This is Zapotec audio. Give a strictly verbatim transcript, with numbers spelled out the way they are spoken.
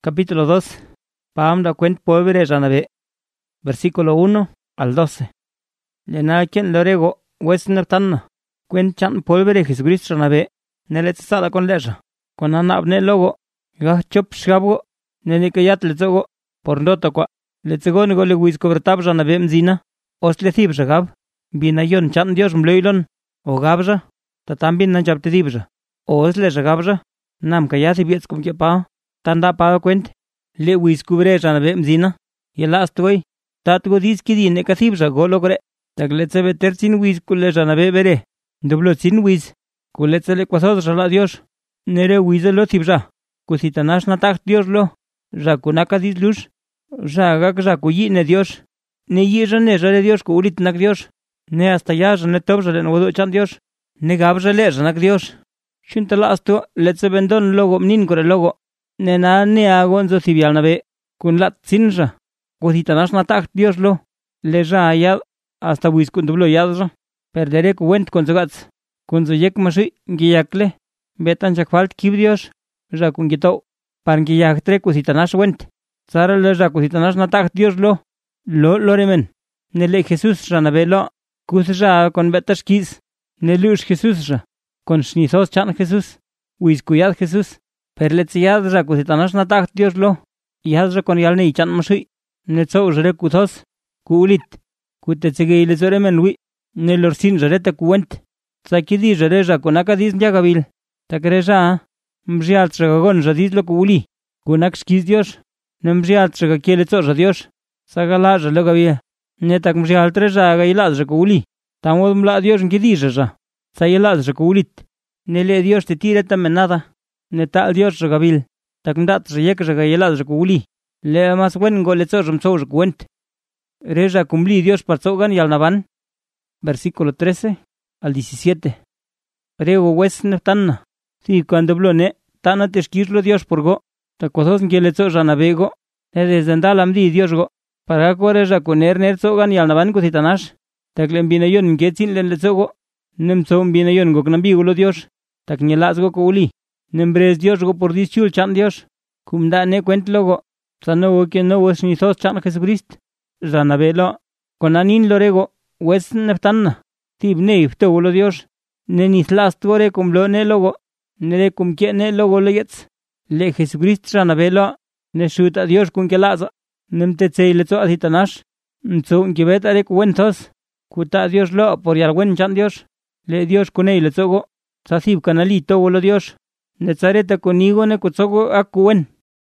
Capítulo dos. Paamda cuent pobre ranabe. Versículo uno al doce. Lena quien lorego westner tanna. Cuent chan polvere Jesucristo ranabe. Nelet sala con leja. Con anabne logo. Ga chop shabo. Nenikayat letzogo. Por ndoto kwa. Letzogo nego le wis cobertab ranabe mzina. Os le thib ragab. Binayon chan Dios mleilon. O gabja. Tatambin nanchapte dibja. Os le ragabja. Nam kayati biets kum pa. Tanda pa cuent, le wis cubre ranabe mzina, y el astoy, tatgo dis kidi ne kathibra gologre, tagletse beter sin wis kule ranabe bere, doblo sin wis, kuletse le quasos rala Dios, nere wis lo thibra, kusitanash natak Dios lo, rakunaka dis lush, ragak rakuyi ne Dios, ne yira ne rale Dios kulit nak Dios, ne hasta ya ne tobra le nodo chan Dios, ne gabra le ranak Dios, shuntala asto, letse bendon logo mnin kore logo, Nena ne agonzo civial nabe, kun lat sinja, cositanas natak Dios lo, le ja ya hasta wiscun dublo yadra, perdere cuent con su gats, kun su yek mashi, giyakle, betan chakfalt kib Dios, ja kun gito, pan giyaktre cositanas went, zara le ja cositanas natak Dios lo, lo loremen, nele Jesús ranabe lo, kus ja con betas kis, nelush Jesús ja, con snizos chan Jesús, wiscuyad Jesús. Perletsiad ra kusitanas natak Dios lo, yadra con yalne ichan mashi, netso jere kuthos, kuulit, kutetsege ilesore menwi, nelorsin jarete kuwent, sakidi jere ra konaka dis njagabil, takreja, mjial tragagon jadis lo kuuli, kunak skis Dios, nemjial tragakieleto ja Dios, sagala jalogabil, netak mjial treja gailaz ja kuuli, tamod mla Dios nkidi ja, sayelaz ja kuulit, nele Dios te tire tamenada. Netal Dios regabil, takndat reyek regayelad rekuli, le mas wen goletzo rumso recuent. Reja cumpli Dios parzogan y alnaban. Versículo trece al diecisiete. Rego wes neftanna. Si cuando blone, tana teskirlo Dios porgo, takozos ngeletzo ranabego, ne desdendalam di Dios go, para correja con ernerzogan y alnaban cositanash, taklen binayon ngetzin len letzogo, nemzon binayon gognambigulo Dios, taknelazgo kuli. Nembres Dios go por dichul chan Dios, cum da ne cuent logo, sanogo que no was ni sos chan Jesucrist, ranabelo, con anin lorego, wes neftanna, tib neif togolo Dios, ne nislas tuore cum lo ne logo, ne le cum que ne logo leyets, le Jesucrist ranabelo, ne shuta Dios cum que lazo, nem te tsei lezo asitanash, nzo un kibet are cuentos, kuta Dios lo por yarwen chan Dios, le Dios con ei lezogo, sasib canali togolo Dios. Nezareta conmigo ne kutsogo akuen.